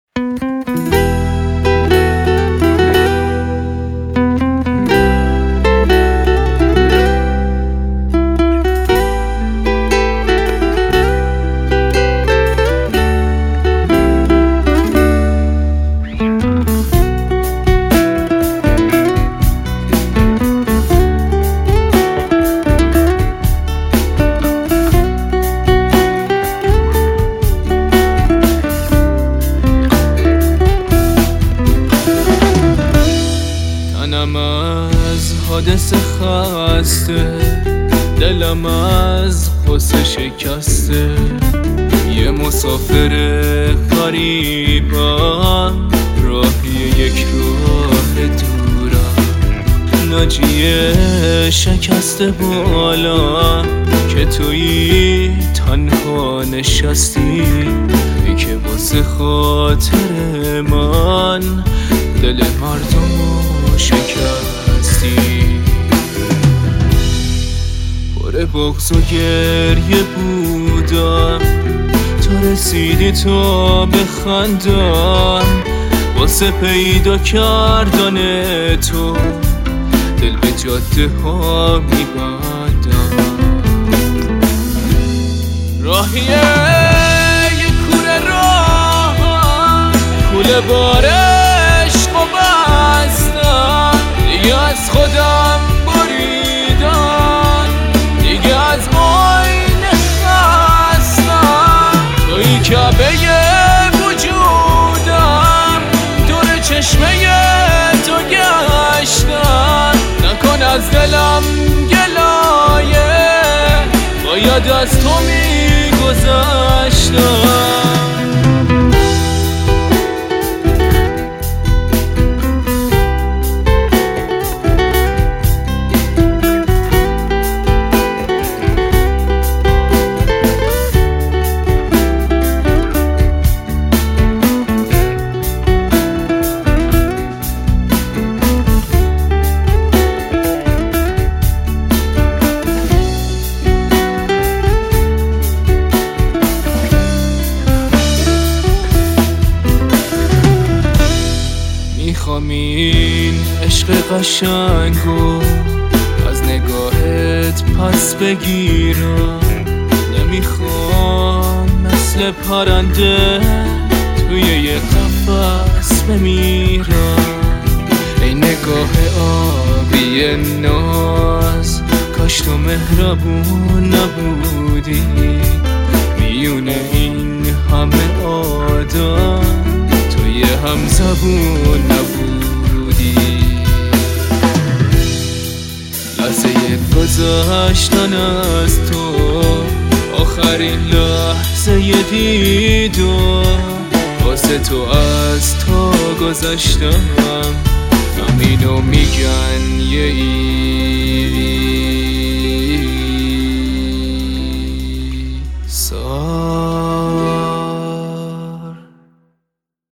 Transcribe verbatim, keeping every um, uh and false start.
تنم از حادثه خسته، دلم از غصه شکسته، یه مسافر غریبم، راهی یک راه دورم، ناجیه شکسته بالا که تویی تنها نشستی، ای که واسه خاطر من دل مردمو شکستی. پر بغض و گریه بودم تا رسیدی تو بخندم، واسه پیدا کردن تو دل به جاده ها میبندم. راهیه یک کوره راه کوله بارش و بستم، دیگه از خودم بریدم، دیگه از آینه خستم، توی کعبه وجودم، دور چشمه تو گشتم، نکن از دلم گلایه، باید از تو میگذشتم. میخوام این عشق قشنگو از نگاهت پس بگیرم، نمیخوام مثل پرنده توی یه قفس بمیرم. ای نگاه آبی ناز، کاش تو مهربون نبودی، میونه این همه آدم توی هم زبون نبودی. لحظه گذشتن از تو، آخرین لحظه دیدم، واسه تو از تو گذشتم، همینو میگن یه